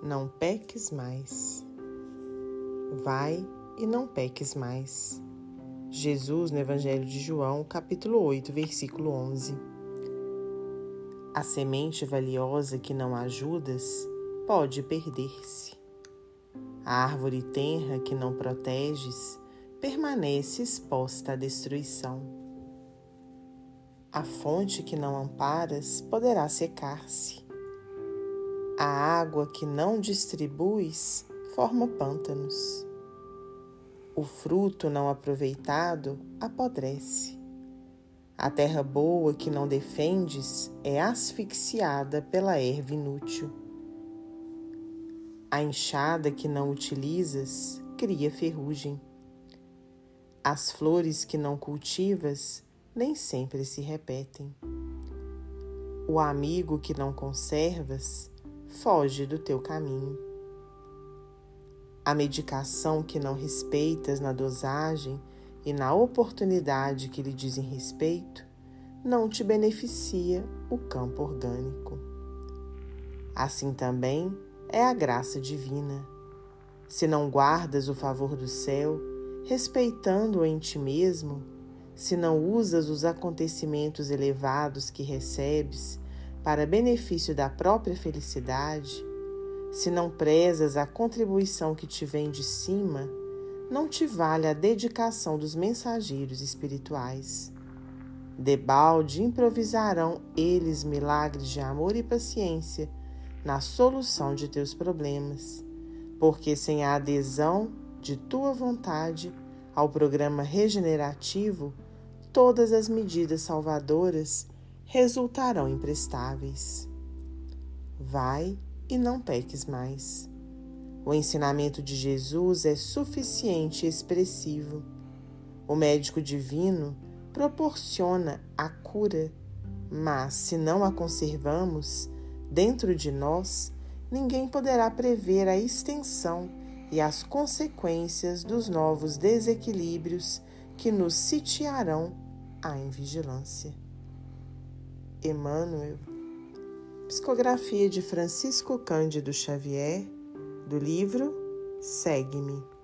não peques mais. Vai e não peques mais. Jesus, no Evangelho de João, capítulo 8, versículo 11. A semente valiosa que não ajudas pode perder-se. A árvore tenra que não proteges permanece exposta à destruição. A fonte que não amparas poderá secar-se. A água que não distribuis forma pântanos. O fruto não aproveitado apodrece. A terra boa que não defendes é asfixiada pela erva inútil. A enxada que não utilizas cria ferrugem. As flores que não cultivas nem sempre se repetem. O amigo que não conservas foge do teu caminho. A medicação que não respeitas na dosagem e na oportunidade que lhe dizem respeito não te beneficia o campo orgânico. Assim também é a graça divina. Se não guardas o favor do céu, respeitando-o em ti mesmo, se não usas os acontecimentos elevados que recebes para benefício da própria felicidade, se não prezas a contribuição que te vem de cima, não te vale a dedicação dos mensageiros espirituais. Debalde improvisarão eles milagres de amor e paciência na solução de teus problemas, porque sem a adesão de tua vontade ao programa regenerativo, todas as medidas salvadoras resultarão imprestáveis. Vai e não peques mais. O ensinamento de Jesus é suficiente e expressivo. O médico divino proporciona a cura, mas se não a conservamos dentro de nós, ninguém poderá prever a extensão e as consequências dos novos desequilíbrios que nos sitiarão à invigilância. Emmanuel. Psicografia de Francisco Cândido Xavier, do livro Segue-me.